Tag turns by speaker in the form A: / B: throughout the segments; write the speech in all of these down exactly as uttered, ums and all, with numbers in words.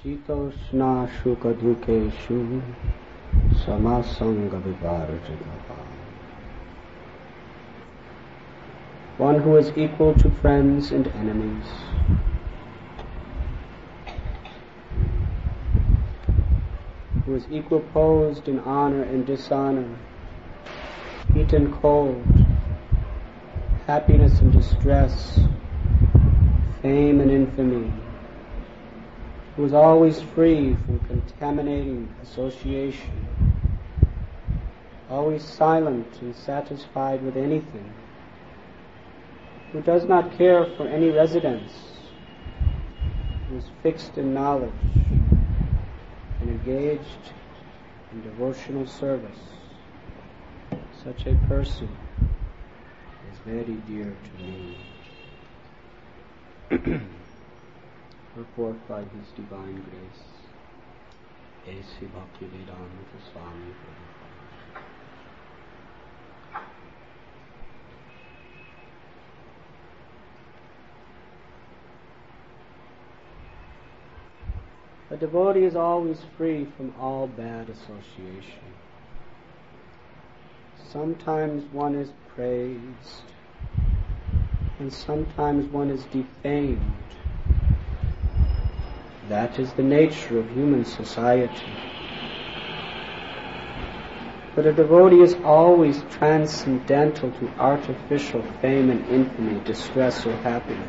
A: Shitoshna Shukadukeshu Samasanga Vivarajagapa. One who is equal to friends and enemies. Who is equiposed in honor and dishonor, heat and cold, happiness and distress, fame and infamy, who is always free from contaminating association, always silent and satisfied with anything, who does not care for any residence, who is fixed in knowledge and engaged in devotional service. Such a person is very dear to me. Purport by His Divine Grace, A C Bhaktivedanta Swami Prabhupada. A devotee is always free from all bad association. Sometimes one is praised, and sometimes one is defamed. That is the nature of human society. But a devotee is always transcendental to artificial fame and infamy, distress or happiness.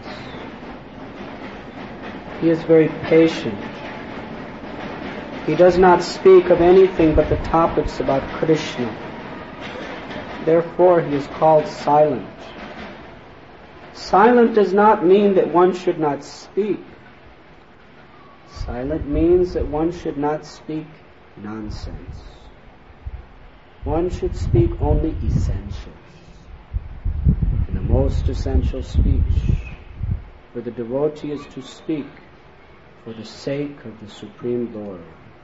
A: He is very patient. He does not speak of anything but the topics about Krishna. Therefore, he is called silent. Silent does not mean that one should not speak. Silent means that one should not speak nonsense. One should speak only essentials, and the most essential speech. For the devotee is to speak for the sake of the Supreme Lord.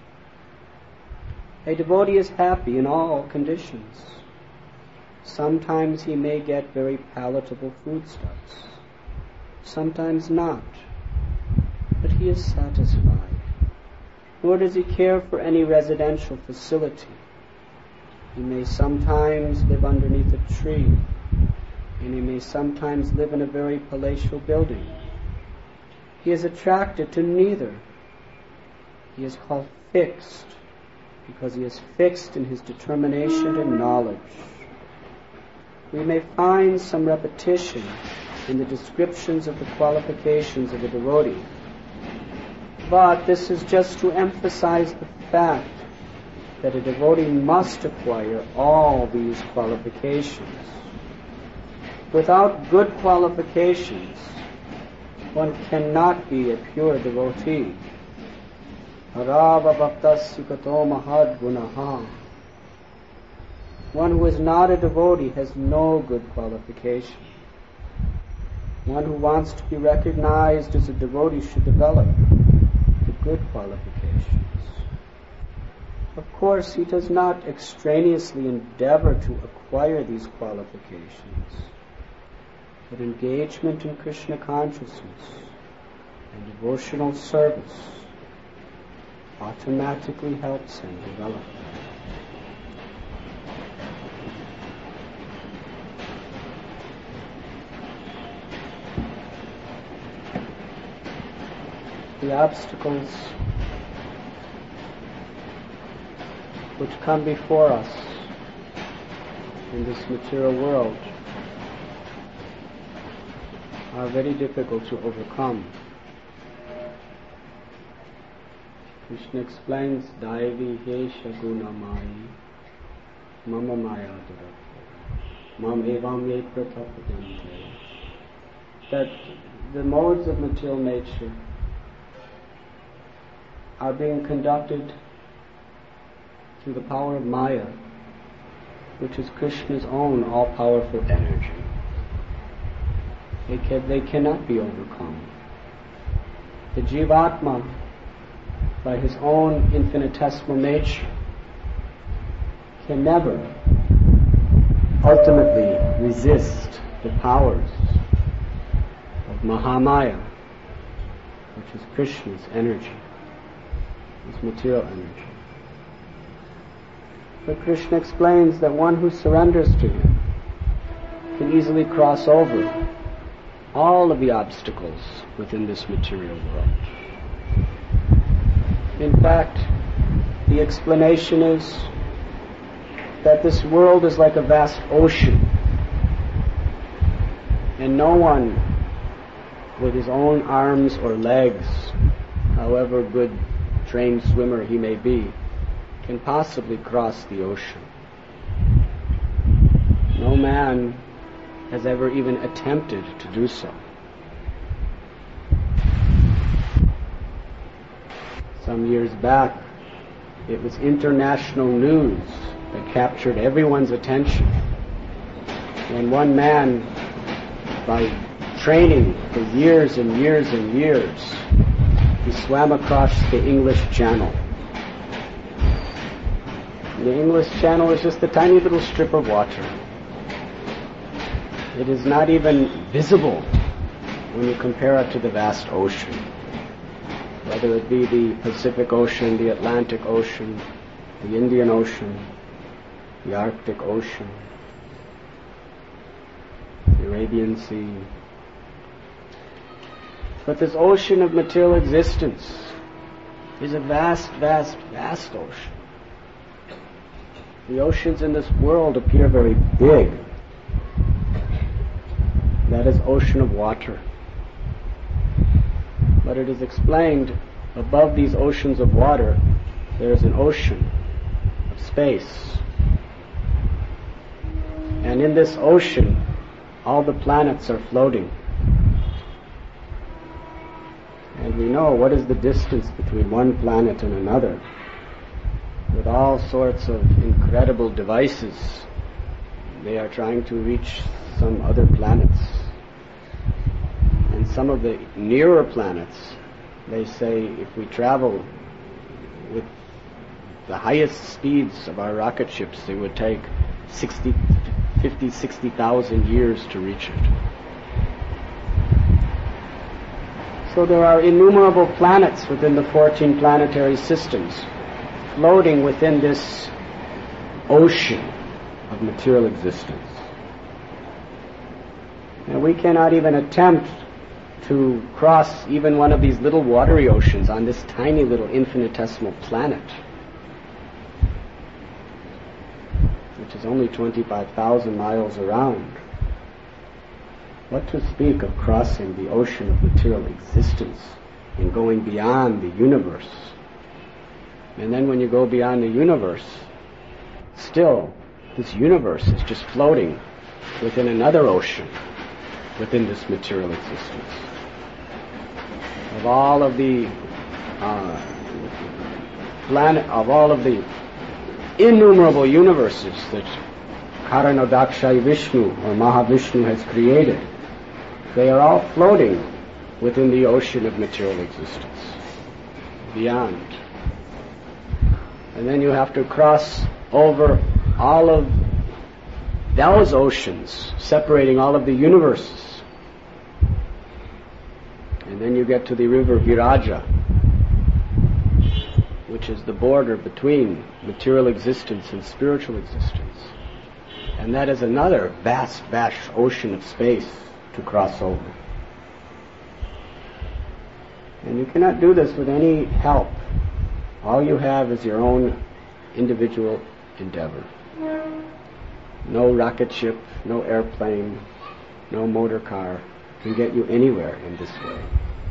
A: A devotee is happy in all conditions. Sometimes he may get very palatable foodstuffs, sometimes not, but he is satisfied. Nor does he care for any residential facility. He may sometimes live underneath a tree, and he may sometimes live in a very palatial building. He is attracted to neither. He is called fixed, because he is fixed in his determination and knowledge. We may find some repetition in the descriptions of the qualifications of a devotee, but this is just to emphasize the fact that a devotee must acquire all these qualifications. Without good qualifications, one cannot be a pure devotee. Harava bhaktasya kato mahad gunaha. One who is not a devotee has no good qualification. One who wants to be recognized as a devotee should develop the good qualifications. Of course, he does not extraneously endeavor to acquire these qualifications, but engagement in Krishna consciousness and devotional service automatically helps him develop them. The obstacles which come before us in this material world are very difficult to overcome. Krishna explains, Daivi Hesha Gunamai Mama Maya Durabha Mam Evam Ye Prathapadante, that the modes of material nature are being conducted through the power of Maya, which is Krishna's own all-powerful energy. They, can, they cannot be overcome. The Jivatma, by his own infinitesimal nature, can never ultimately resist the powers of Mahamaya, which is Krishna's energy. this material energy. But Krishna explains that one who surrenders to him can easily cross over all of the obstacles within this material world. In fact, the explanation is that this world is like a vast ocean, and no one with his own arms or legs, however good trained swimmer he may be, can possibly cross the ocean. No man has ever even attempted to do so. Some years back, it was international news that captured everyone's attention when one man, by training for years and years and years, he swam across the English Channel. The English Channel is just a tiny little strip of water. It is not even visible when you compare it to the vast ocean, whether it be the Pacific Ocean, the Atlantic Ocean, the Indian Ocean, the Arctic Ocean, the Arabian Sea. But this ocean of material existence is a vast, vast, vast ocean. The oceans in this world appear very big. That is ocean of water. But it is explained, above these oceans of water, there is an ocean of space. And in this ocean, all the planets are floating. And we know what is the distance between one planet and another. With all sorts of incredible devices, they are trying to reach some other planets. And some of the nearer planets, they say if we travel with the highest speeds of our rocket ships, it would take sixty, fifty, sixty thousand years to reach it. So there are innumerable planets within the fourteen planetary systems, floating within this ocean of material existence. And we cannot even attempt to cross even one of these little watery oceans on this tiny little infinitesimal planet, which is only twenty-five thousand miles around. What to speak of crossing the ocean of material existence and going beyond the universe? And then when you go beyond the universe, still, this universe is just floating within another ocean, within this material existence. Of all of the uh, planet, of all of the innumerable universes that Karanodakshai Vishnu or Mahavishnu has created, they are all floating within the ocean of material existence, beyond. And then you have to cross over all of those oceans, separating all of the universes. And then you get to the river Viraja, which is the border between material existence and spiritual existence. And that is another vast, vast ocean of space to cross over. And you cannot do this with any help. All you have is your own individual endeavor. No rocket ship, no airplane, no motor car can get you anywhere in this way.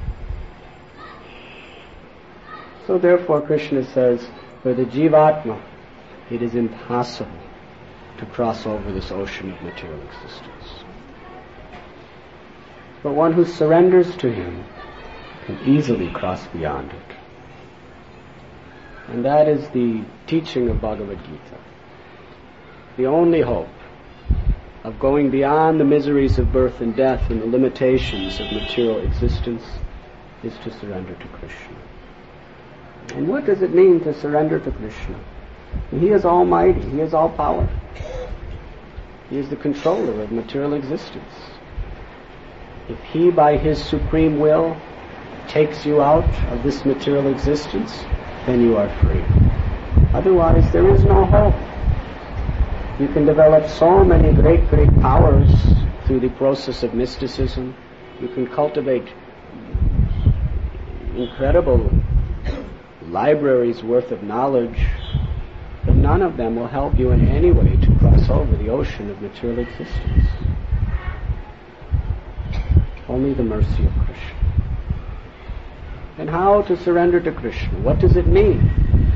A: So therefore Krishna says, for the Jivatma, it is impossible to cross over this ocean of material existence. But one who surrenders to him can easily cross beyond it. And that is the teaching of Bhagavad Gita. The only hope of going beyond the miseries of birth and death and the limitations of material existence is to surrender to Krishna. And what does it mean to surrender to Krishna? He is almighty, He is all power. He is the controller of material existence. If He, by His supreme will, takes you out of this material existence, then you are free. Otherwise, there is no hope. You can develop so many great, great powers through the process of mysticism. You can cultivate incredible libraries worth of knowledge, but none of them will help you in any way to cross over the ocean of material existence. Only the mercy of Krishna. And how to surrender to Krishna? What does it mean?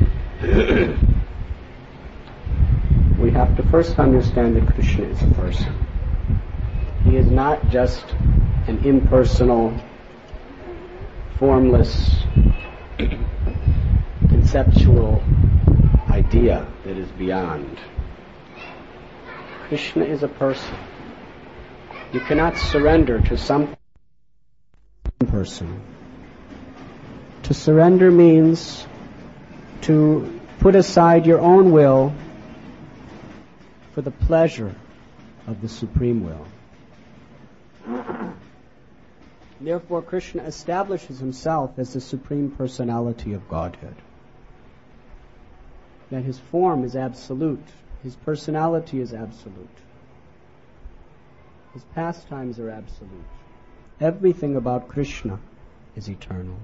A: We have to first understand that Krishna is a person. He is not just an impersonal, formless, conceptual idea that is beyond. Krishna is a person. You cannot surrender to some person. To surrender means to put aside your own will for the pleasure of the Supreme Will. Therefore, Krishna establishes himself as the Supreme Personality of Godhead. That his form is absolute, his personality is absolute, his pastimes are absolute. Everything about Krishna is eternal.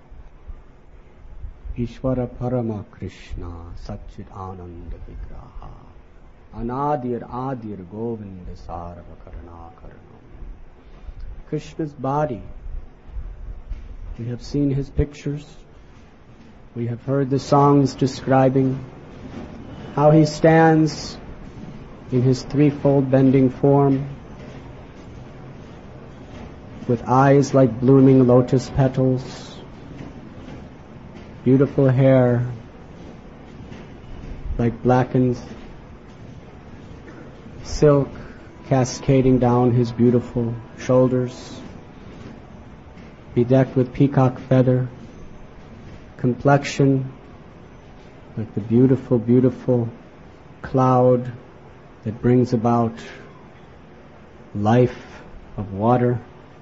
A: Ishvara Parama Krishna Satchit Ananda Vigraha Anadir Adir Govinda Sarva Karana Karanam. Krishna's body. We have seen his pictures. We have heard the songs describing how he stands in his threefold bending form, with eyes like blooming lotus petals, beautiful hair like blackened silk cascading down his beautiful shoulders, bedecked with peacock feather, complexion like the beautiful, beautiful cloud that brings about life of water,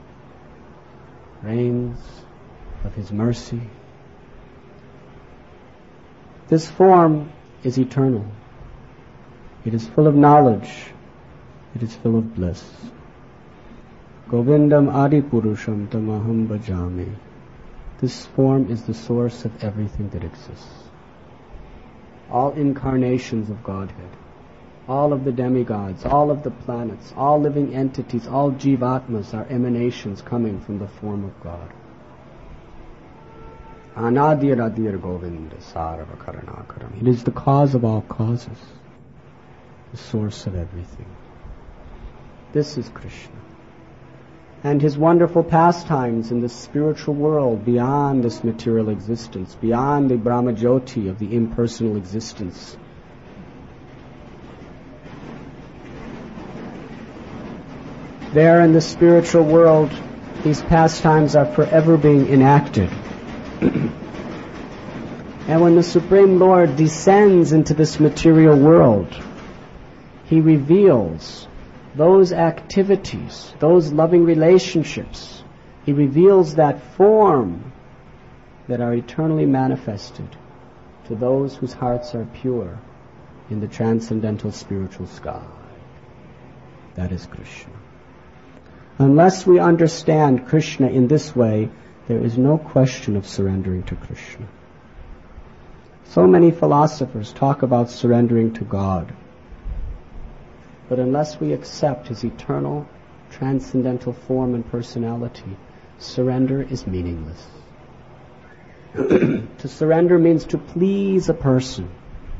A: rains of his mercy. This form is eternal. It is full of knowledge. It is full of bliss. Govindam Adipurusham Tamaham Bhajami. This form is the source of everything that exists. All incarnations of Godhead, all of the demigods, all of the planets, all living entities, all jivatmas are emanations coming from the form of God. Anadir Adir Govinda Sarva Karanakaram. It is the cause of all causes, the source of everything. This is Krishna. And his wonderful pastimes in the spiritual world beyond this material existence, beyond the Brahmajyoti of the impersonal existence. There in the spiritual world, these pastimes are forever being enacted. And when the Supreme Lord descends into this material world, he reveals those activities, those loving relationships. He reveals that form that are eternally manifested to those whose hearts are pure in the transcendental spiritual sky. That is Krishna. Unless we understand Krishna in this way, there is no question of surrendering to Krishna. So many philosophers talk about surrendering to God. But unless we accept his eternal, transcendental form and personality, surrender is meaningless. To surrender means to please a person.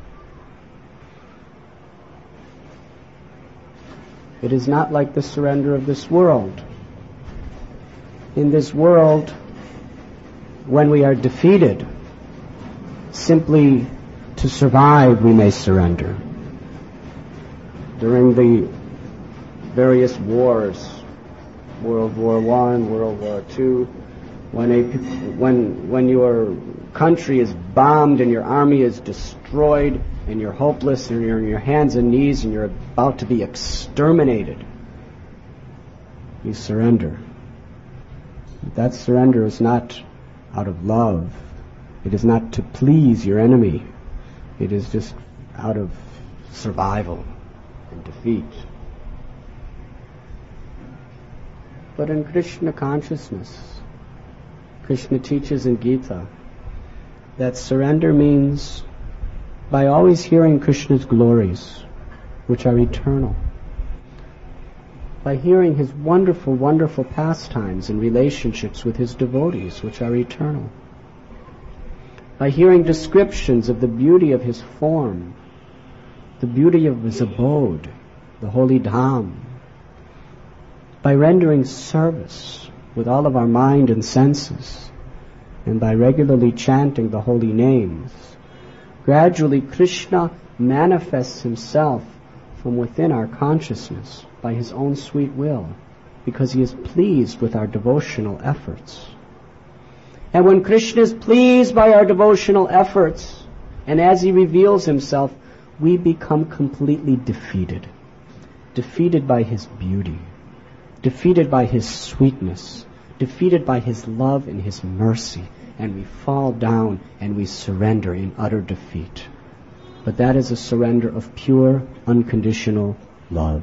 A: It is not like the surrender of this world. In this world, when we are defeated, simply to survive we may surrender. During the various wars, World War One, World War Two, when a when when your country is bombed and your army is destroyed and you're hopeless and you're on your hands and knees and you're about to be exterminated, you surrender. But that surrender is not out of love. It is not to please your enemy. It is just out of survival and defeat. But in Krishna consciousness, Krishna teaches in Gita that surrender means by always hearing Krishna's glories, which are eternal, by hearing his wonderful, wonderful pastimes and relationships with his devotees, which are eternal, by hearing descriptions of the beauty of his form, the beauty of his abode, the holy Dham, by rendering service with all of our mind and senses, and by regularly chanting the holy names, gradually Krishna manifests himself from within our consciousness by his own sweet will, because he is pleased with our devotional efforts. And when Krishna is pleased by our devotional efforts, and as he reveals himself, we become completely defeated. Defeated by his beauty, defeated by his sweetness, defeated by his love and his mercy, and we fall down and we surrender in utter defeat. But that is a surrender of pure, unconditional love.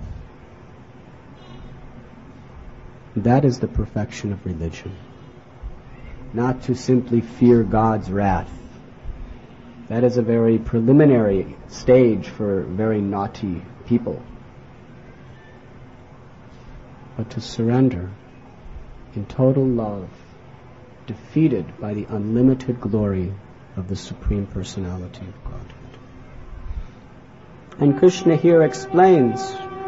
A: That is the perfection of religion. Not to simply fear God's wrath. That is a very preliminary stage for very naughty people. But to surrender in total love, defeated by the unlimited glory of the Supreme Personality of Godhead. And Krishna here explains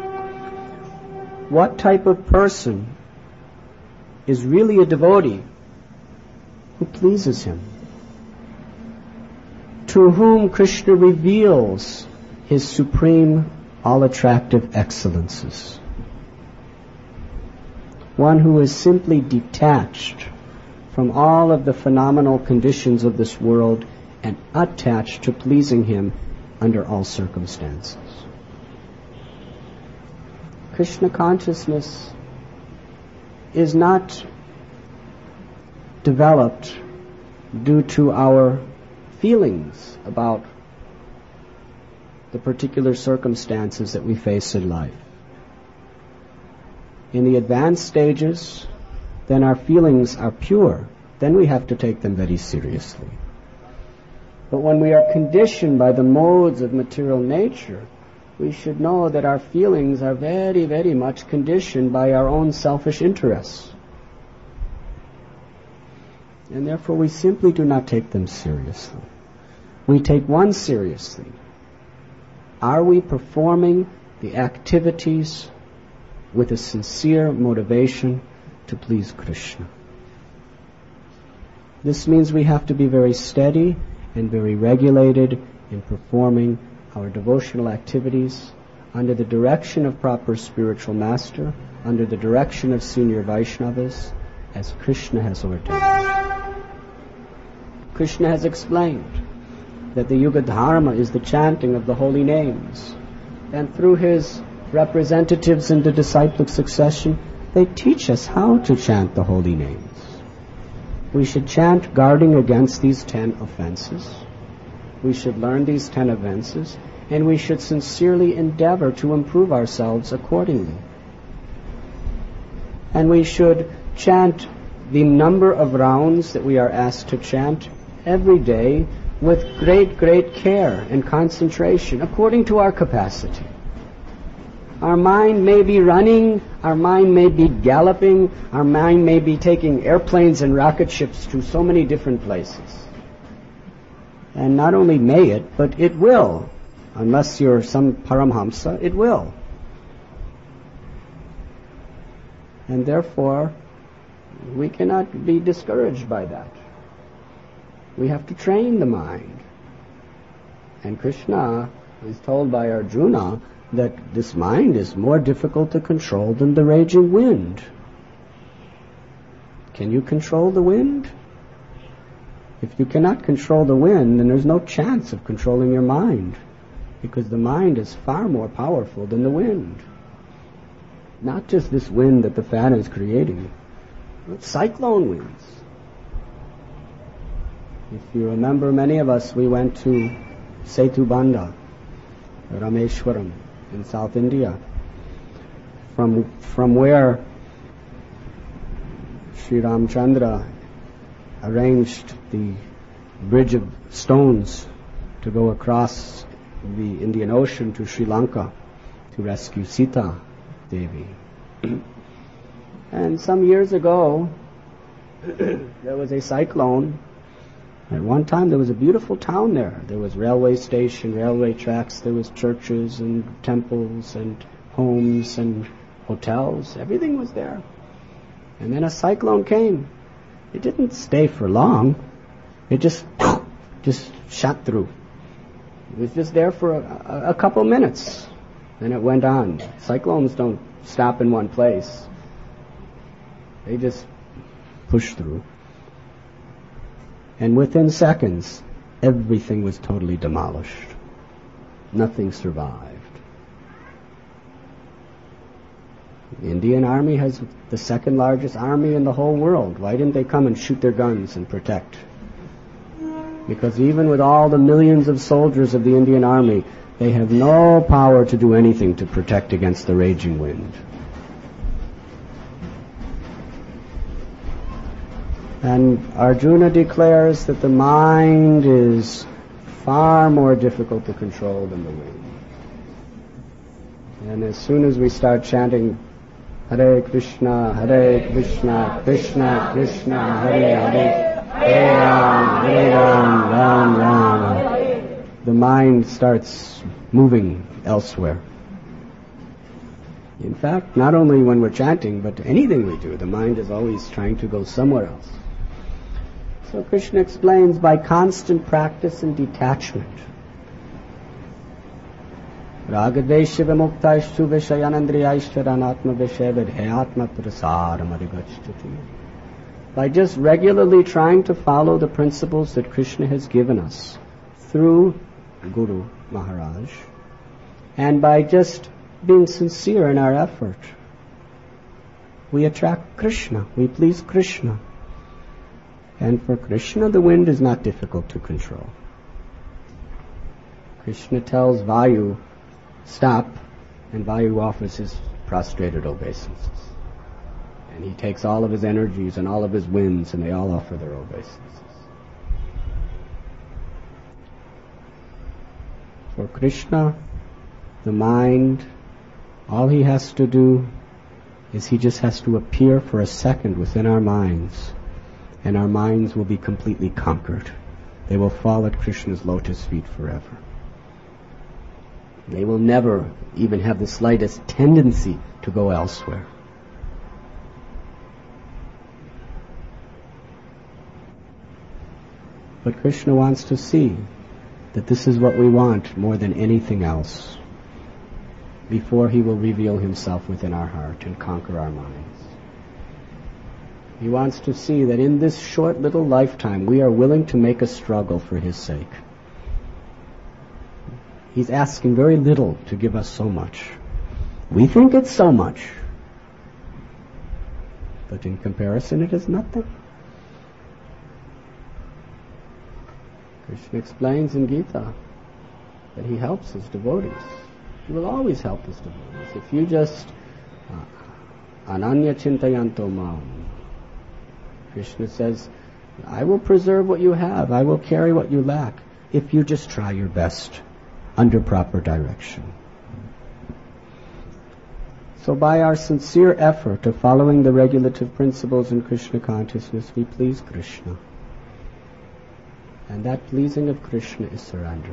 A: what type of person is really a devotee who pleases him, to whom Krishna reveals his supreme, all-attractive excellences. One who is simply detached from all of the phenomenal conditions of this world and attached to pleasing him under all circumstances. Krishna consciousness is not developed due to our feelings about the particular circumstances that we face in life. In the advanced stages, then our feelings are pure. Then we have to take them very seriously. But when we are conditioned by the modes of material nature, we should know that our feelings are very, very much conditioned by our own selfish interests. And therefore we simply do not take them seriously. We take one seriously. Are we performing the activities with a sincere motivation to please Krishna? This means we have to be very steady and very regulated in performing our devotional activities under the direction of proper spiritual master, under the direction of senior Vaishnavas, as Krishna has ordained. Krishna has explained that the Yuga Dharma is the chanting of the holy names, and through his representatives in the disciplic succession, they teach us how to chant the holy names. We should chant guarding against these ten offenses. We should learn these ten offenses, and we should sincerely endeavor to improve ourselves accordingly. And we should chant the number of rounds that we are asked to chant every day with great, great care and concentration according to our capacity. Our mind may be running, our mind may be galloping, our mind may be taking airplanes and rocket ships to so many different places. And not only may it, but it will. Unless you're some Paramhamsa, it will. And therefore, we cannot be discouraged by that. We have to train the mind. And Krishna is told by Arjuna that this mind is more difficult to control than the raging wind. Can you control the wind? If you cannot control the wind, then there's no chance of controlling your mind, because the mind is far more powerful than the wind. Not just this wind that the fan is creating, but cyclone winds. If you remember, many of us, we went to Setubanda, Rameshwaram, in South India, from from where Sri Ramchandra arranged the bridge of stones to go across the Indian Ocean to Sri Lanka to rescue Sita Devi. And some years ago, there was a cyclone. At one time, there was a beautiful town there. There was railway station, railway tracks, there was churches and temples and homes and hotels. Everything was there. And then a cyclone came. It didn't stay for long. It just, just shot through. It was just there for a, a, a couple minutes. Then it went on. Cyclones don't stop in one place. They just push through. And within seconds, everything was totally demolished. Nothing survived. The Indian Army has the second largest army in the whole world. Why didn't they come and shoot their guns and protect? Because even with all the millions of soldiers of the Indian Army, they have no power to do anything to protect against the raging wind. And Arjuna declares that the mind is far more difficult to control than the wind. And as soon as we start chanting Hare Krishna, Hare Krishna, Krishna Krishna, Hare Hare, Hare Ram, Hare Ram, Ram Ram, the mind starts moving elsewhere. In fact, not only when we're chanting, but anything we do, the mind is always trying to go somewhere else. So Krishna explains, by constant practice and detachment, Ragadvesha vimuktaishtu vishayanandriyaishtaranatma vishavidhyatma prasaram adhigachyati. By just regularly trying to follow the principles that Krishna has given us through Guru Maharaj, and by just being sincere in our effort, we attract Krishna, we please Krishna. And for Krishna, the wind is not difficult to control. Krishna tells Vayu, stop, and Vayu offers his prostrated obeisances. And he takes all of his energies and all of his winds, and they all offer their obeisances. For Krishna, the mind, all he has to do is he just has to appear for a second within our minds, and our minds will be completely conquered. They will fall at Krishna's lotus feet forever. They will never even have the slightest tendency to go elsewhere. But Krishna wants to see that this is what we want more than anything else before he will reveal himself within our heart and conquer our minds. He wants to see that in this short little lifetime we are willing to make a struggle for his sake. He's asking very little to give us so much. We think it's so much, but in comparison it is nothing. Krishna explains in Gita that he helps his devotees. He will always help his devotees. If you just uh, ananya chintayanto mam, Krishna says, I will preserve what you have, I will carry what you lack, if you just try your best under proper direction. So by our sincere effort of following the regulative principles in Krishna consciousness, we please Krishna. And that pleasing of Krishna is surrender.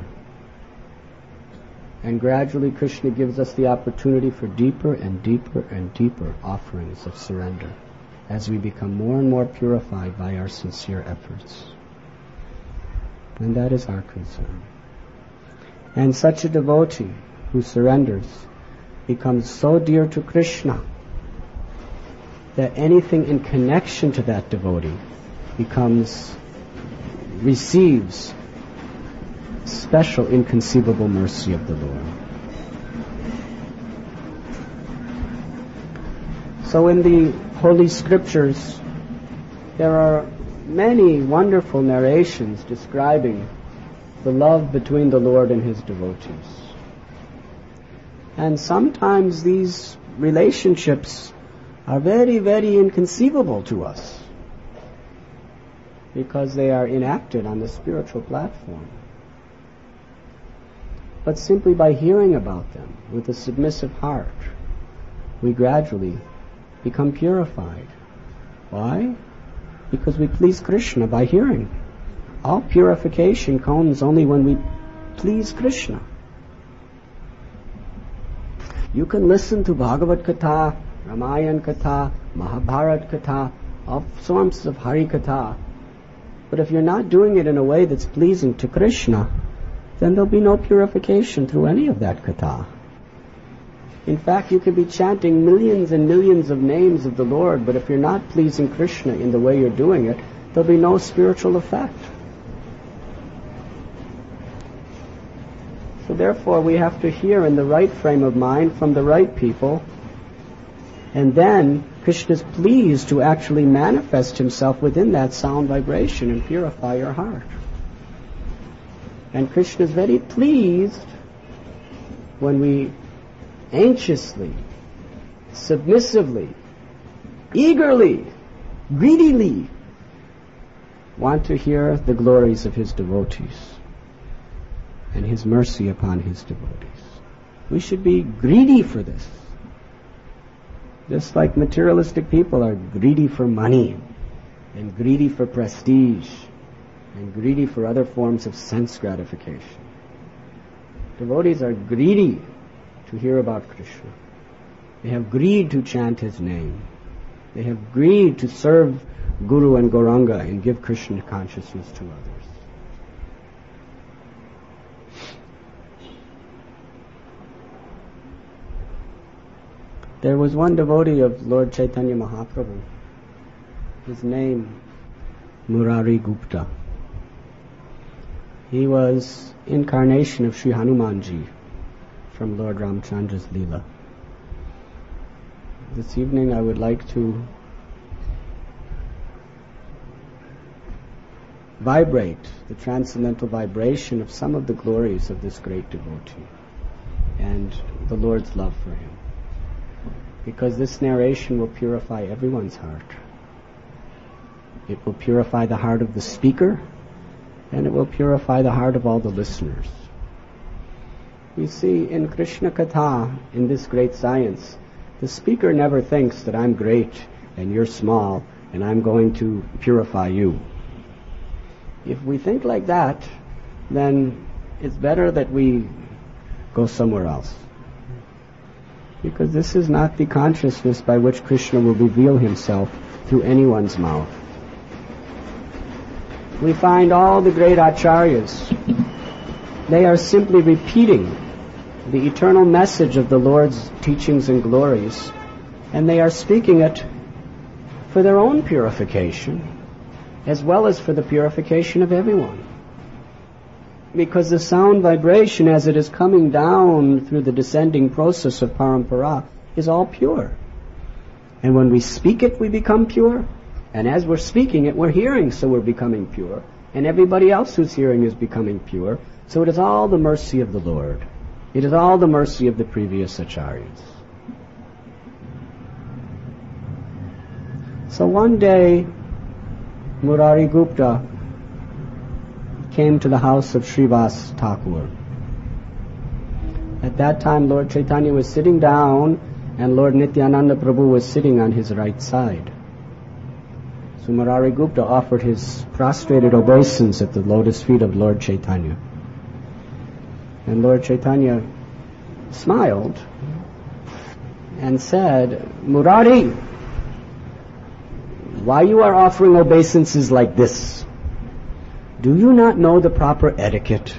A: And gradually Krishna gives us the opportunity for deeper and deeper and deeper offerings of surrender as we become more and more purified by our sincere efforts. And that is our concern. And such a devotee who surrenders becomes so dear to Krishna that anything in connection to that devotee becomes, receives special inconceivable mercy of the Lord. So in the Holy Scriptures, there are many wonderful narrations describing the love between the Lord and his devotees. And sometimes these relationships are very, very inconceivable to us because they are enacted on the spiritual platform. But simply by hearing about them with a submissive heart, we gradually become purified. Why? Because we please Krishna by hearing. All purification comes only when we please Krishna. You can listen to Bhagavad Katha, Ramayana Katha, Mahabharat Katha, all forms of Hari Katha, but if you're not doing it in a way that's pleasing to Krishna, then there'll be no purification through any of that Katha. In fact, you could be chanting millions and millions of names of the Lord, but if you're not pleasing Krishna in the way you're doing it, there'll be no spiritual effect. So therefore, we have to hear in the right frame of mind from the right people, and then Krishna is pleased to actually manifest himself within that sound vibration and purify your heart. And Krishna is very pleased when we anxiously, submissively, eagerly, greedily want to hear the glories of his devotees and his mercy upon his devotees. We should be greedy for this. Just like materialistic people are greedy for money and greedy for prestige and greedy for other forms of sense gratification. Devotees are greedy to hear about Krishna. They have greed to chant his name. They have greed to serve Guru and Gauranga and give Krishna consciousness to others. There was one devotee of Lord Chaitanya Mahaprabhu, his name Murari Gupta. He was incarnation of Sri Hanumanji from Lord Ramchandra's Leela. This evening I would like to vibrate the transcendental vibration of some of the glories of this great devotee and the Lord's love for him, because this narration will purify everyone's heart. It will purify the heart of the speaker, and it will purify the heart of all the listeners. You see, in Krishna Katha, in this great science, the speaker never thinks that I'm great and you're small and I'm going to purify you. If we think like that, then it's better that we go somewhere else. Because this is not the consciousness by which Krishna will reveal himself through anyone's mouth. We find all the great acharyas, they are simply repeating the eternal message of the Lord's teachings and glories, and they are speaking it for their own purification, as well as for the purification of everyone. Because the sound vibration, as it is coming down through the descending process of parampara, is all pure. And when we speak it, we become pure. And as we're speaking it, we're hearing, so we're becoming pure. And everybody else who's hearing is becoming pure. So it is all the mercy of the Lord. It is all the mercy of the previous acharyas. So one day, Murari Gupta came to the house of Srivas Thakur. At that time, Lord Chaitanya was sitting down and Lord Nityananda Prabhu was sitting on his right side. So Murari Gupta offered his prostrated obeisance at the lotus feet of Lord Chaitanya. And Lord Chaitanya smiled and said, Murari, why you are offering obeisances like this? Do you not know the proper etiquette?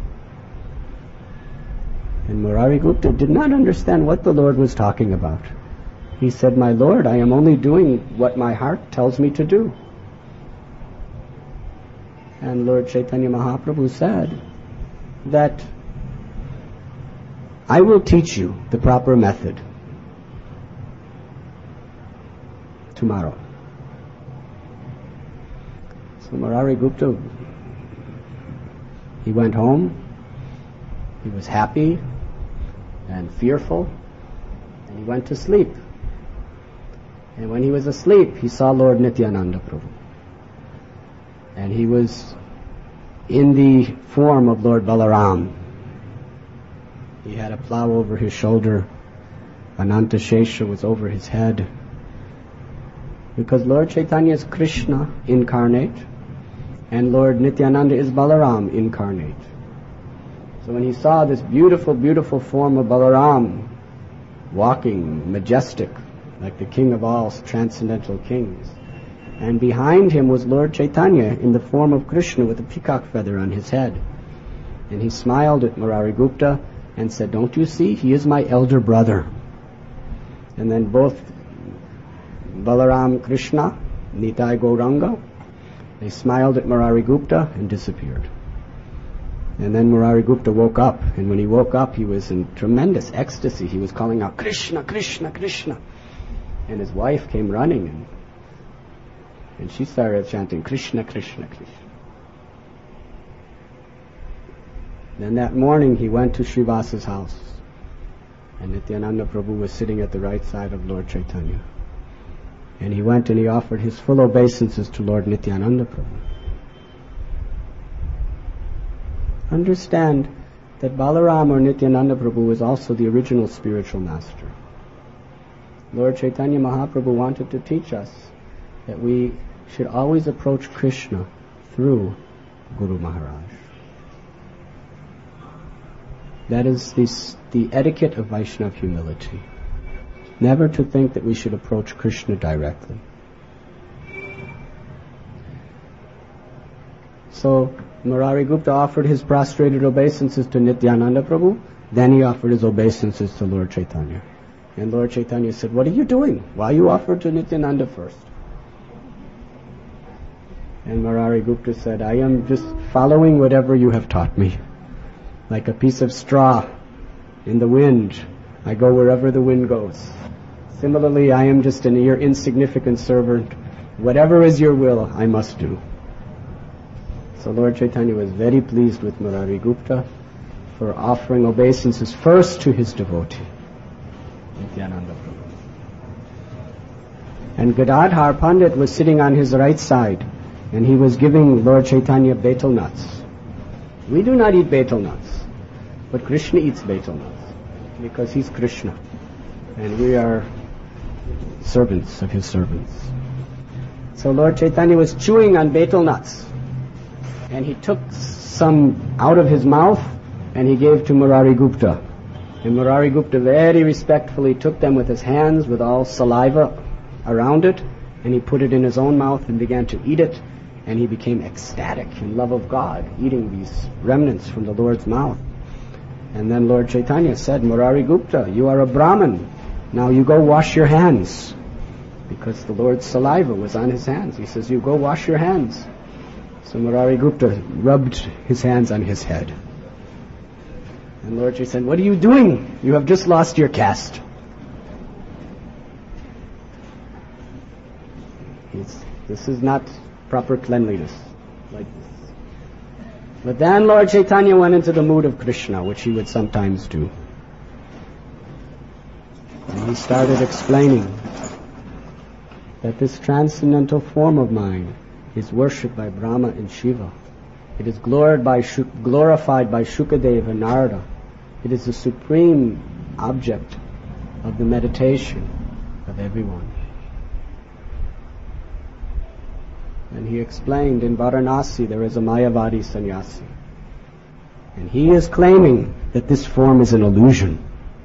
A: And Murari Gupta did not understand what the Lord was talking about. He said, my Lord, I am only doing what my heart tells me to do. And Lord Chaitanya Mahaprabhu said that I will teach you the proper method tomorrow. So Murari Gupta, he went home. He was happy and fearful, and he went to sleep. And when he was asleep, he saw Lord Nityananda Prabhu. And he was in the form of Lord Balaram. He had a plow over his shoulder. Ananta Shesha was over his head. Because Lord Chaitanya is Krishna incarnate, and Lord Nityananda is Balaram incarnate. So when he saw this beautiful, beautiful form of Balaram walking majestic, like the king of all transcendental kings, and behind him was Lord Chaitanya in the form of Krishna with a peacock feather on his head. And he smiled at Murari Gupta and said, "Don't you see? He is my elder brother." And then both Balaram Krishna, Nitai Gauranga, they smiled at Murari Gupta and disappeared. And then Murari Gupta woke up, and when he woke up, he was in tremendous ecstasy. He was calling out, "Krishna, Krishna, Krishna." And his wife came running, and, and she started chanting, "Krishna, Krishna, Krishna." Then that morning he went to Srivasa's house, and Nityananda Prabhu was sitting at the right side of Lord Chaitanya. And he went and he offered his full obeisances to Lord Nityananda Prabhu. Understand that Balaram or Nityananda Prabhu is also the original spiritual master. Lord Chaitanya Mahaprabhu wanted to teach us that we should always approach Krishna through Guru Maharaj. That is this, the etiquette of Vaishnava humility. Never to think that we should approach Krishna directly. So Murari Gupta offered his prostrated obeisances to Nityananda Prabhu, then he offered his obeisances to Lord Chaitanya. And Lord Chaitanya said, "What are you doing? Why you offered to Nityananda first?" And Murari Gupta said, "I am just following whatever you have taught me. Like a piece of straw in the wind, I go wherever the wind goes. Similarly, I am just an your insignificant servant. Whatever is your will, I must do." So Lord Chaitanya was very pleased with Murari Gupta for offering obeisances first to his devotee, Nityananda Prabhu. And Gadadhar Pandit was sitting on his right side, and he was giving Lord Chaitanya betel nuts. We do not eat betel nuts, but Krishna eats betel nuts, because he's Krishna, and we are servants of his servants. So Lord Chaitanya was chewing on betel nuts, and he took some out of his mouth, and he gave to Murari Gupta. And Murari Gupta very respectfully took them with his hands, with all saliva around it, and he put it in his own mouth and began to eat it, and he became ecstatic in love of God, eating these remnants from the Lord's mouth. And then Lord Chaitanya said, "Murari Gupta, you are a Brahmin. Now you go wash your hands." Because the Lord's saliva was on his hands. He says, "You go wash your hands." So Murari Gupta rubbed his hands on his head. And Lord Chaitanya said, "What are you doing? You have just lost your caste." It's, this is not proper cleanliness like this. But then Lord Chaitanya went into the mood of Krishna, which he would sometimes do. And he started explaining that this transcendental form of mine is worshipped by Brahma and Shiva. It is glorified by, glorified by Shukadeva and Narada. It is the supreme object of the meditation of everyone. And he explained, in Varanasi there is a Mayavadi sannyasi, and he is claiming that this form is an illusion.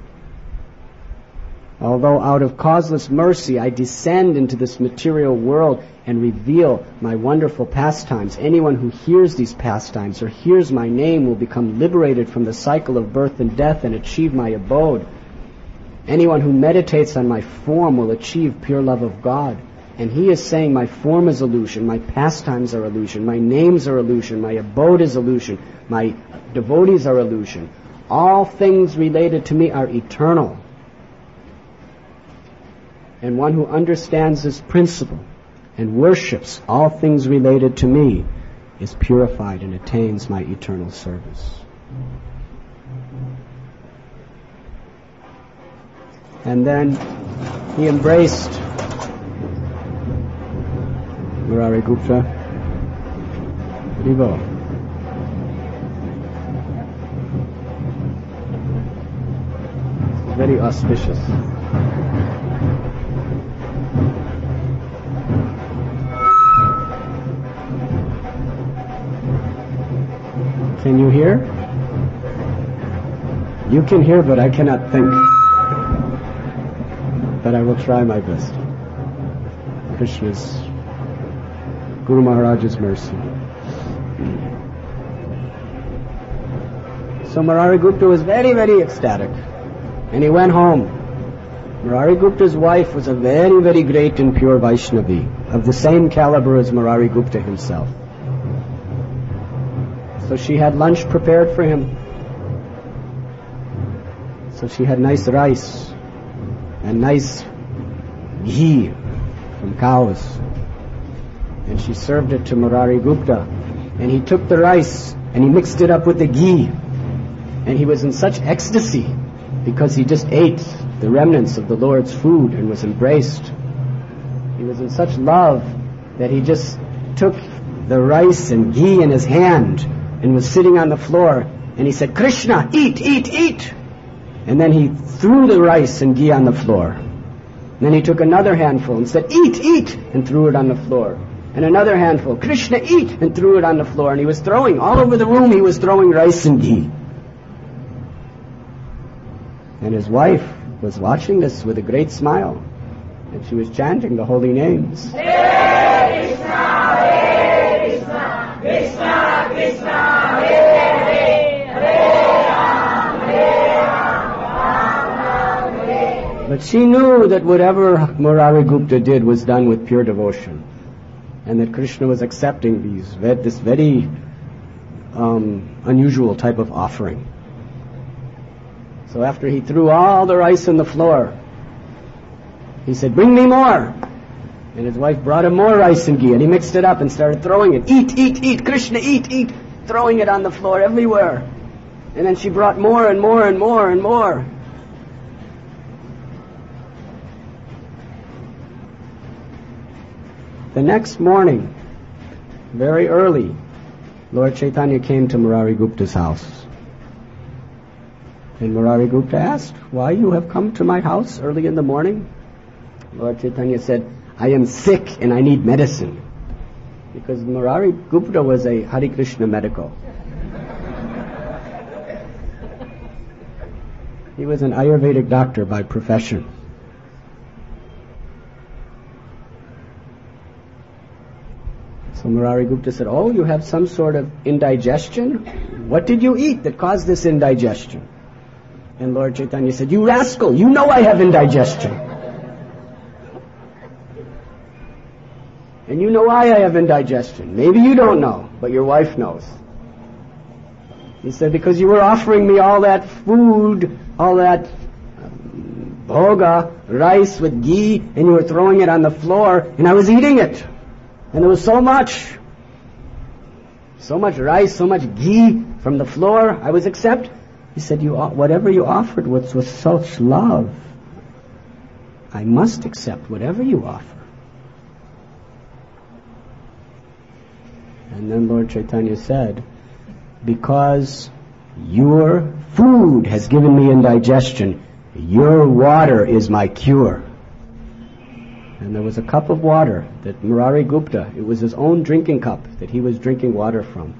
A: Although out of causeless mercy I descend into this material world and reveal my wonderful pastimes, anyone who hears these pastimes or hears my name will become liberated from the cycle of birth and death and achieve my abode. Anyone who meditates on my form will achieve pure love of God. And he is saying my form is illusion, my pastimes are illusion, my names are illusion, my abode is illusion, my devotees are illusion. All things related to me are eternal. And one who understands this principle and worships all things related to me is purified and attains my eternal service. And then he embraced Murari Gupta. Vivo. Very auspicious. Can you hear? You can hear, but I cannot think. But I will try my best. Krishna's, Guru Maharaj's mercy. So Murari Gupta was very, very ecstatic. And he went home. Murari Gupta's wife was a very, very great and pure Vaishnavi, of the same caliber as Murari Gupta himself. So she had lunch prepared for him. So she had nice rice and nice ghee from cows. And she served it to Murari Gupta. And he took the rice and he mixed it up with the ghee. And he was in such ecstasy because he just ate the remnants of the Lord's food and was embraced. He was in such love that he just took the rice and ghee in his hand and was sitting on the floor, and he said, "Krishna, eat, eat, eat." And then he threw the rice and ghee on the floor. And then he took another handful and said, "Eat, eat," and threw it on the floor. And another handful, "Krishna, eat," and threw it on the floor. And he was throwing, all over the room he was throwing rice and ghee. And his wife was watching this with a great smile, and she was chanting the holy names. Hare Krishna, Hare Krishna, Krishna Krishna, Hare Hare, Hare Ram, Hare Ram, Ram Ram, Hare. But she knew that whatever Murari Gupta did was done with pure devotion, and that Krishna was accepting these this very um, unusual type of offering. So after he threw all the rice on the floor, he said, "Bring me more." And his wife brought him more rice and ghee, and he mixed it up and started throwing it. "Eat, eat, eat, Krishna, eat, eat," throwing it on the floor everywhere. And then she brought more and more and more and more. The next morning, very early, Lord Chaitanya came to Murari Gupta's house. And Murari Gupta asked, "Why you have come to my house early in the morning?" Lord Chaitanya said, "I am sick and I need medicine." Because Murari Gupta was a Hare Krishna medical. He was an Ayurvedic doctor by profession. So Murari Gupta said, "Oh, you have some sort of indigestion? What did you eat that caused this indigestion?" And Lord Chaitanya said, "You rascal, you know I have indigestion. And you know why I have indigestion. Maybe you don't know, but your wife knows." He said, "Because you were offering me all that food, all that um, bhoga, rice with ghee, and you were throwing it on the floor, and I was eating it. And there was so much, so much rice, so much ghee from the floor, I was accept." He said, "You, whatever you offered was with such love. I must accept whatever you offer." And then Lord Chaitanya said, "Because your food has given me indigestion, your water is my cure." And there was a cup of water that Murari Gupta, it was his own drinking cup that he was drinking water from.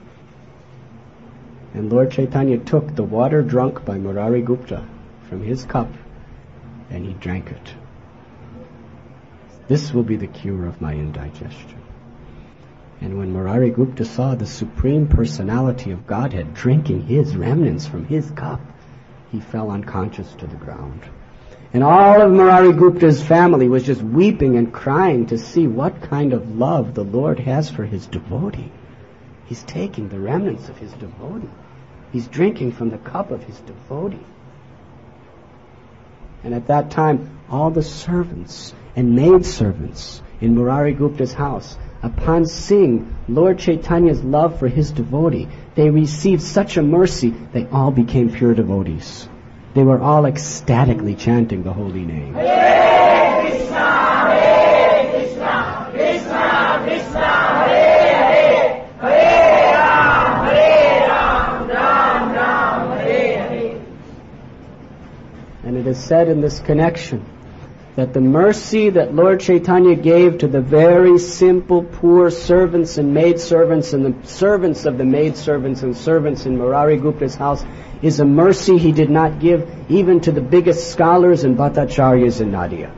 A: And Lord Chaitanya took the water drunk by Murari Gupta from his cup and he drank it. "This will be the cure of my indigestion." And when Murari Gupta saw the Supreme Personality of Godhead drinking his remnants from his cup, he fell unconscious to the ground. And all of Murari Gupta's family was just weeping and crying to see what kind of love the Lord has for his devotee. He's taking the remnants of his devotee. He's drinking from the cup of his devotee. And at that time, all the servants and maidservants in Murari Gupta's house, upon seeing Lord Chaitanya's love for his devotee, they received such a mercy, they all became pure devotees. They were all ecstatically chanting the holy name.
B: Hare Krishna, Hare Krishna, Krishna Krishna, Hare Hare, Hare Ram, Hare Ram, Ram Ram, Hare Hare.
A: And it is said in this connection that the mercy that Lord Chaitanya gave to the very simple, poor servants and maidservants and the servants of the maidservants and servants in Murari Gupta's house is a mercy he did not give even to the biggest scholars and Bhattacharyas in Nadia.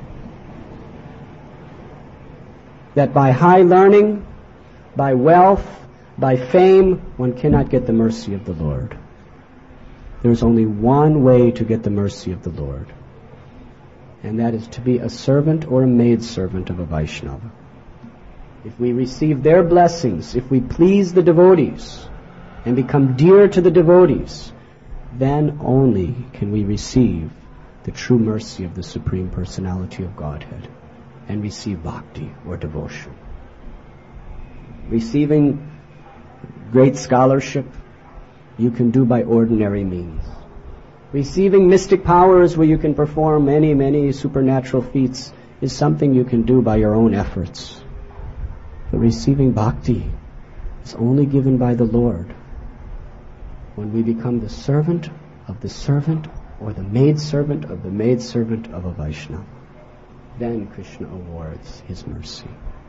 A: That by high learning, by wealth, by fame, one cannot get the mercy of the Lord. There's only one way to get the mercy of the Lord, and that is to be a servant or a maidservant of a Vaishnava. If we receive their blessings, if we please the devotees and become dear to the devotees, then only can we receive the true mercy of the Supreme Personality of Godhead and receive bhakti or devotion. Receiving great scholarship you can do by ordinary means. Receiving mystic powers where you can perform many, many supernatural feats is something you can do by your own efforts. But receiving bhakti is only given by the Lord when we become the servant of the servant or the maidservant of the maidservant of a Vaishnava. Then Krishna awards his mercy.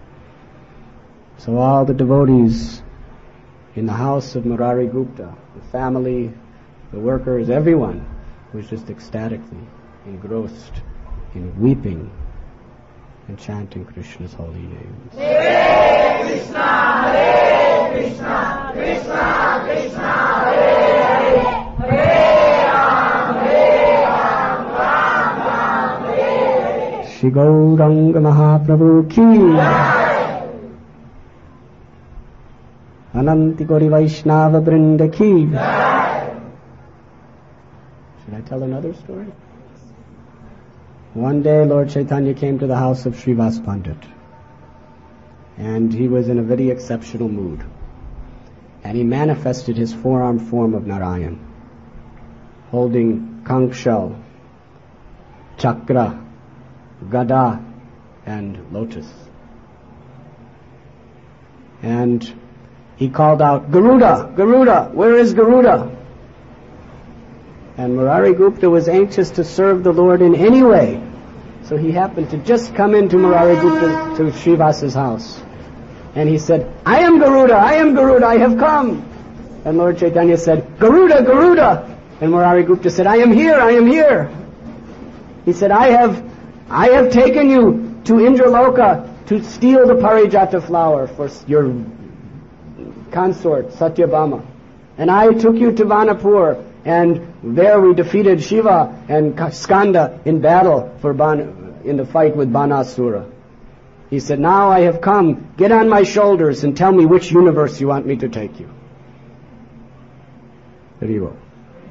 A: So all the devotees in the house of Murari Gupta, the family, the workers, everyone was just ecstatically engrossed in weeping and chanting Krishna's holy names.
B: Hare Krishna, Hare Krishna, Krishna Krishna, Hare Hare, Hare Ram, Hare Ram, Ram Ram, Hare Hare.
A: Shri Gauranga Mahaprabhu ki
B: Jai.
A: Ananti Gauri Vaishnava Vrinda ki
B: Jai.
A: Should I tell another story? One day Lord Chaitanya came to the house of Srivas Pandit, and he was in a very exceptional mood, and he manifested his four-armed form of Narayan, holding conch shell, chakra, gada, and lotus. And he called out, Garuda, Garuda, where is Garuda? And Murari Gupta was anxious to serve the Lord in any way. So he happened to just come into Murari Gupta, to Srivas's house. And he said, I am Garuda, I am Garuda, I have come. And Lord Chaitanya said, Garuda, Garuda. And Murari Gupta said, I am here, I am here. He said, I have, I have taken you to Indraloka to steal the Parijata flower for your consort, Satyabhama. And I took you to Vanapur, and there we defeated Shiva and Skanda in battle for Ban- in the fight with Banasura. He said, now I have come, get on my shoulders and tell me which universe you want me to take you. There you go.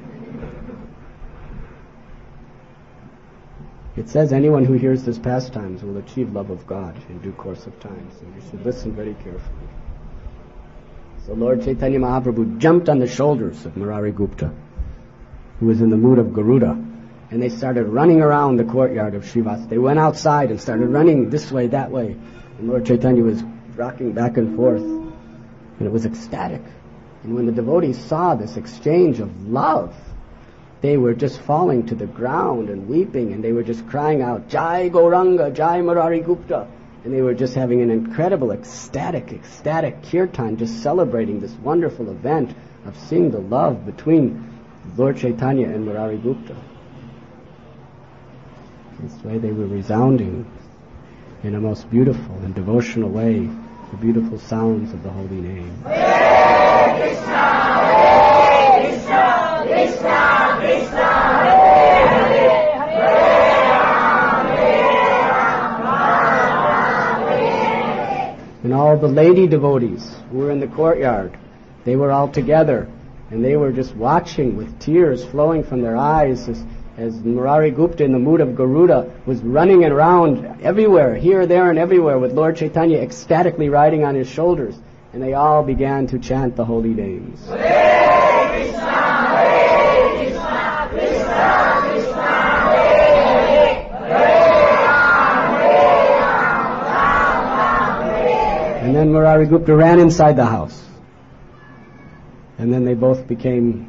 A: It says anyone who hears this pastimes will achieve love of God in due course of time, so you should listen very carefully. So Lord Chaitanya Mahaprabhu jumped on the shoulders of Murari Gupta, who was in the mood of Garuda, and they started running around the courtyard of Srivas. They went outside and started running this way, that way, and Lord Chaitanya was rocking back and forth, and it was ecstatic. And when the devotees saw this exchange of love, they were just falling to the ground and weeping, and they were just crying out, Jai Gauranga, Jai Murari Gupta. And they were just having an incredible, ecstatic, ecstatic kirtan, just celebrating this wonderful event of seeing the love between Lord Chaitanya and Murari Gupta. This way they were resounding in a most beautiful and devotional way the beautiful sounds of the holy name.
B: Hare Krishna, Hare Krishna, Krishna Krishna, Hare Hare, Hare Ram, Hare Ram, Ram Ram, Hare Hare.
A: And all the lady devotees who were in the courtyard, they were all together, and they were just watching with tears flowing from their eyes as, as Murari Gupta in the mood of Garuda was running around everywhere, here, there, and everywhere, with Lord Chaitanya ecstatically riding on his shoulders, and they all began to chant the holy names.
B: Hare Krishna, Hare Krishna, Krishna Krishna, Hare Hare, Hare Ram, Hare Ram, Ram Ram, Hare.
A: And then Murari Gupta ran inside the house. And then they both became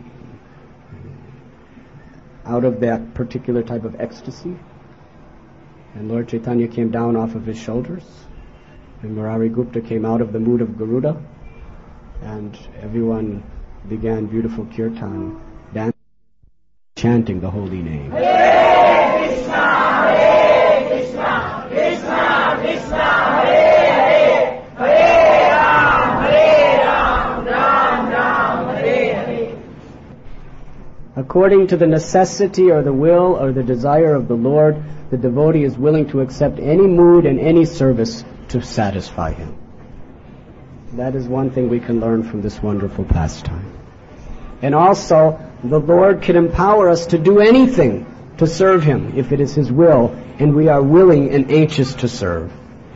A: out of that particular type of ecstasy. And Lord Chaitanya came down off of his shoulders. And Murari Gupta came out of the mood of Garuda. And everyone began beautiful kirtan, dancing, chanting the holy name.
B: Hare Krishna, Hare Krishna, Krishna Krishna, Hare Hare, Hare Ram, Hare Ram, Ram Ram, Hare Hare.
A: According to the necessity or the will or the desire of the Lord, the devotee is willing to accept any mood and any service to satisfy him. That is one thing we can learn from this wonderful pastime. And also, the Lord can empower us to do anything to serve him if it is his will, and we are willing and anxious to serve.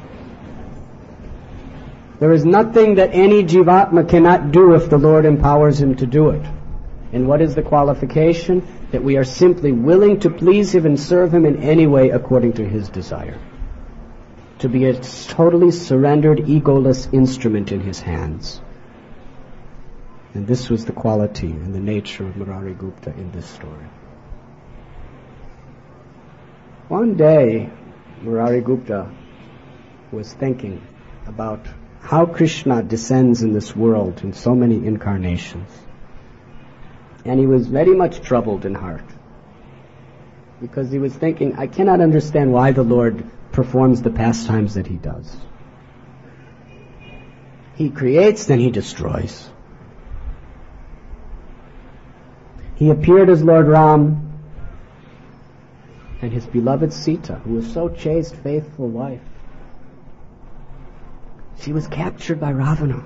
A: There is nothing that any Jivatma cannot do if the Lord empowers him to do it. And what is the qualification? That we are simply willing to please him and serve him in any way according to his desire. To be a totally surrendered, egoless instrument in his hands. And this was the quality and the nature of Murari Gupta in this story. One day, Murari Gupta was thinking about how Krishna descends in this world in so many incarnations. And he was very much troubled in heart. Because he was thinking, I cannot understand why the Lord performs the pastimes that he does. He creates, then he destroys. He appeared as Lord Ram and his beloved Sita, who was so chaste, faithful wife. She was captured by Ravana.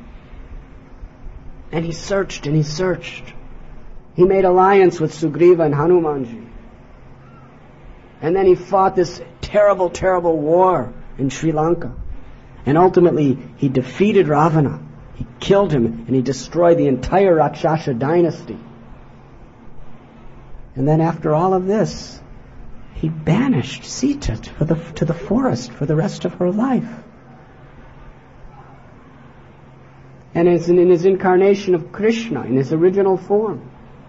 A: And he searched and he searched. He made alliance with Sugriva and Hanumanji. And then he fought this terrible, terrible war in Sri Lanka. And ultimately, he defeated Ravana. He killed him and he destroyed the entire Rakshasa dynasty. And then after all of this, he banished Sita to the, to the forest for the rest of her life. And as in, in his incarnation of Krishna, in his original form,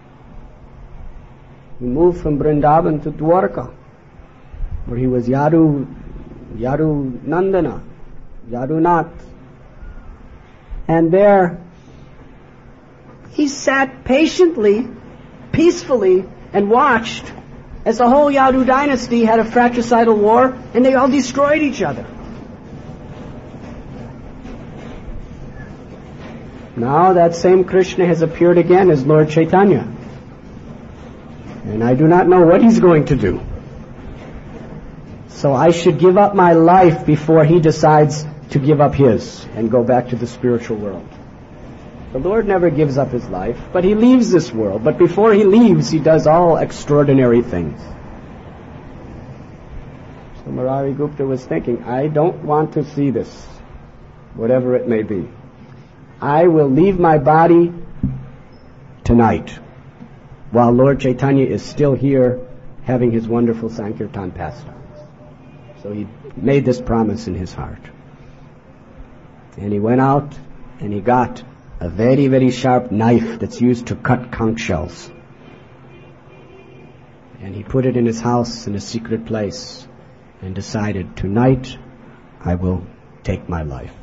A: he moved from Vrindavan to Dwarka, where he was Yadu, Yadu Nandana, Yadu Nath. And there, he sat patiently, peacefully, and watched as the whole Yadu dynasty had a fratricidal war, and they all destroyed each other. Now that same Krishna has appeared again as Lord Chaitanya. And I do not know what he's going to do. So I should give up my life before he decides to give up his and go back to the spiritual world. The Lord never gives up his life, but he leaves this world. But before he leaves, he does all extraordinary things. So Murari Gupta was thinking, I don't want to see this, whatever it may be. I will leave my body tonight, while Lord Chaitanya is still here having his wonderful Sankirtan pastimes. So he made this promise in his heart. And he went out and he got a very, very sharp knife that's used to cut conch shells. And he put it in his house in a secret place and decided, tonight I will take my life.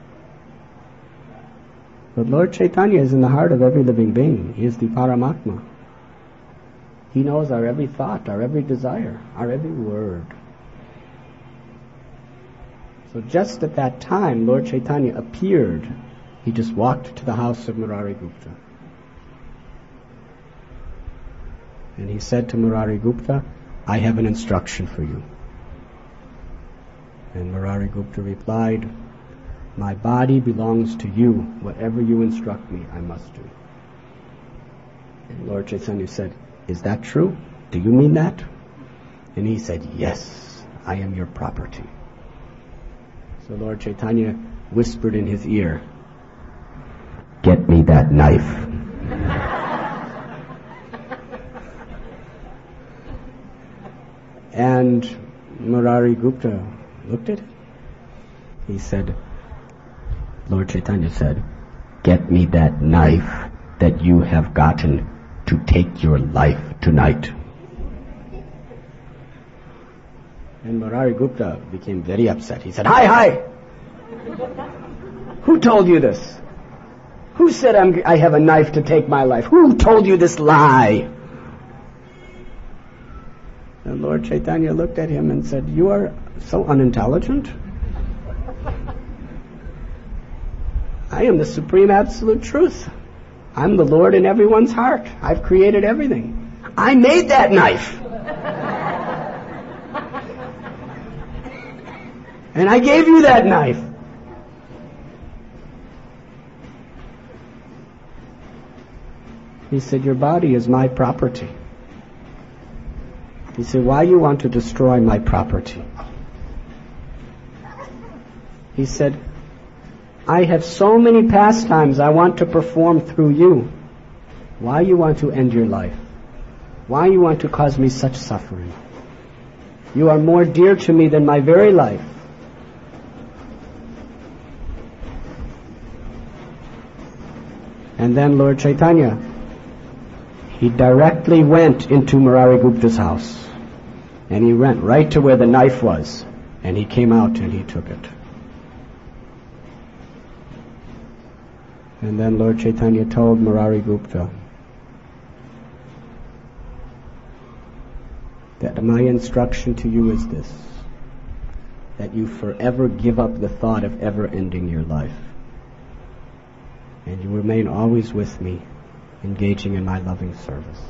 A: But Lord Chaitanya is in the heart of every living being. He is the Paramatma. He knows our every thought, our every desire, our every word. So just at that time, Lord Chaitanya appeared. He just walked to the house of Murari Gupta. And he said to Murari Gupta, I have an instruction for you. And Murari Gupta replied, my body belongs to you. Whatever you instruct me, I must do. And Lord Chaitanya said, is that true? "Do you mean that?" And he said, "Yes, I am your property." So Lord Chaitanya whispered in his ear, "Get me that knife." And Murari Gupta looked at it. He said, Lord Chaitanya said, "Get me that knife that you have gotten to take your life tonight." And Murari Gupta became very upset. He said, "Hi, hi! Who told you this? Who said I'm, I have a knife to take my life? Who told you this lie?" And Lord Chaitanya looked at him and said, "You are so unintelligent. I am the supreme absolute truth. I'm the Lord in everyone's heart. I've created everything. I made that knife. And I gave you that knife." He said, "Your body is my property." He said, "Why you want to destroy my property?" He said, "I have so many pastimes I want to perform through you. Why you want to end your life? Why you want to cause me such suffering? You are more dear to me than my very life." And then Lord Chaitanya, he directly went into Murari Gupta's house. And he went right to where the knife was. And he came out and he took it. And then Lord Chaitanya told Murari Gupta that my instruction to you is this, that you forever give up the thought of ever ending your life. And you remain always with me, engaging in my loving service.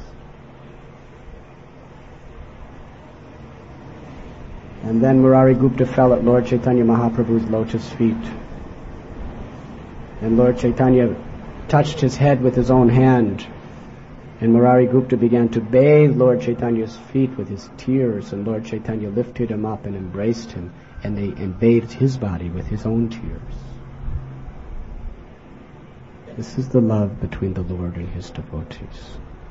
A: And then Murari Gupta fell at Lord Chaitanya Mahaprabhu's lotus feet. And Lord Chaitanya touched his head with his own hand. And Murari Gupta began to bathe Lord Chaitanya's feet with his tears. And Lord Chaitanya lifted him up and embraced him. And they and bathed his body with his own tears. This is the love between the Lord and his devotees.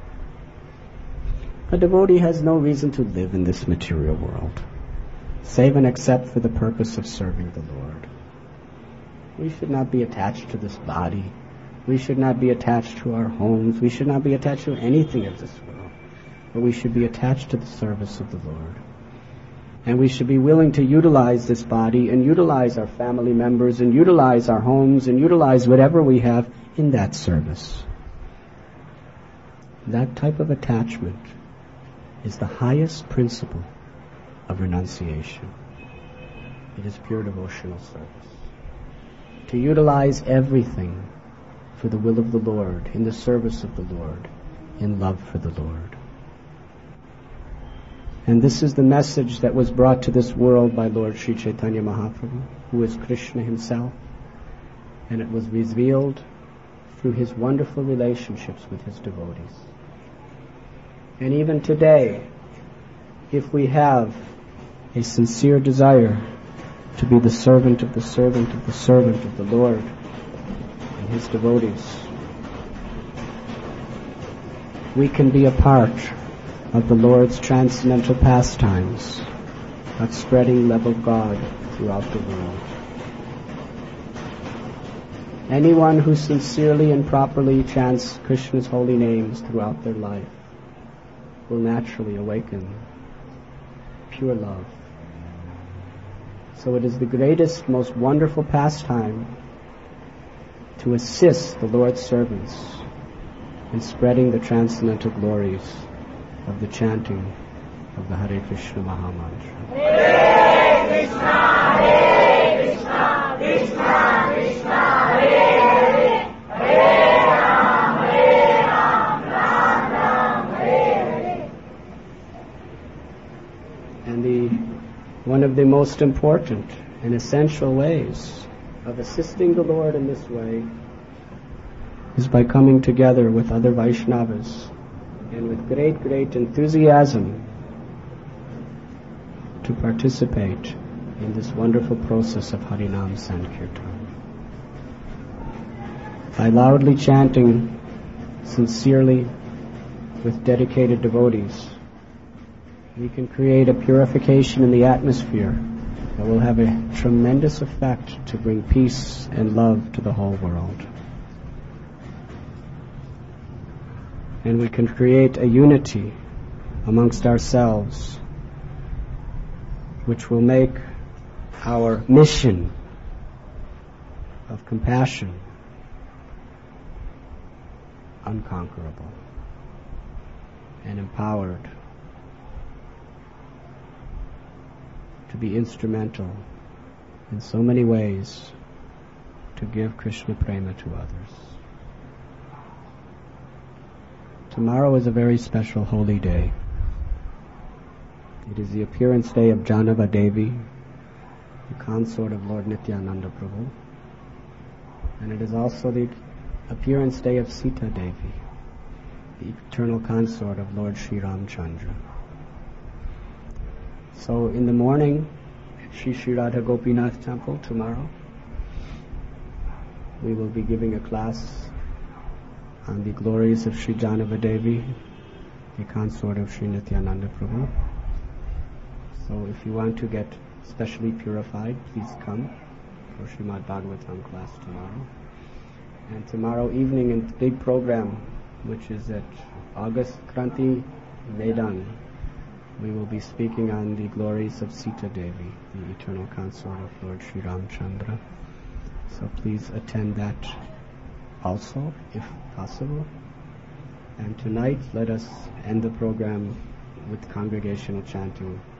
A: A devotee has no reason to live in this material world, save and except for the purpose of serving the Lord. We should not be attached to this body. We should not be attached to our homes. We should not be attached to anything of this world. But we should be attached to the service of the Lord. And we should be willing to utilize this body and utilize our family members and utilize our homes and utilize whatever we have in that service. That type of attachment is the highest principle of renunciation. It is pure devotional service. To utilize everything for the will of the Lord, in the service of the Lord, in love for the Lord. And this is the message that was brought to this world by Lord Sri Chaitanya Mahaprabhu, who is Krishna himself. And it was revealed through his wonderful relationships with his devotees. And even today, if we have a sincere desire to be the servant of the servant of the servant of the Lord and his devotees, we can be a part of the Lord's transcendental pastimes of spreading love of God throughout the world. Anyone who sincerely and properly chants Krishna's holy names throughout their life will naturally awaken pure love. So it is the greatest, most wonderful pastime to assist the Lord's servants in spreading the transcendental glories of the chanting of the Hare Krishna Mahamantra.
B: Hare Krishna, Hare Krishna, Krishna Krishna, Hare Hare, Hare Ram, Hare Ram, Ram Ram, Hare Hare.
A: And the one of the most important and essential ways of assisting the Lord in this way is by coming together with other Vaishnavas and with great, great enthusiasm to participate in this wonderful process of Harinam Sankirtan. By loudly chanting, sincerely, with dedicated devotees, we can create a purification in the atmosphere that will have a tremendous effect to bring peace and love to the whole world. And we can create a unity amongst ourselves which will make our mission of compassion unconquerable and empowered to be instrumental in so many ways to give Krishna Prema to others. Tomorrow is a very special holy day. It is the appearance day of Janava Devi, the consort of Lord Nityananda Prabhu, and it is also the appearance day of Sita Devi, the eternal consort of Lord Sri Ramchandra. So in the morning at Sri Sri Radha Gopinath Temple tomorrow, we will be giving a class on the glories of Sri Janava Devi, the consort of Sri Nityananda Prabhu. So if you want to get specially purified, please come for Srimad Bhagavatam class tomorrow. And tomorrow evening in the big program, which is at August Kranti Maidan, we will be speaking on the glories of Sita Devi, the eternal consort of Lord Sri Ramchandra. So please attend that also, if possible. And tonight, let us end the program with congregational chanting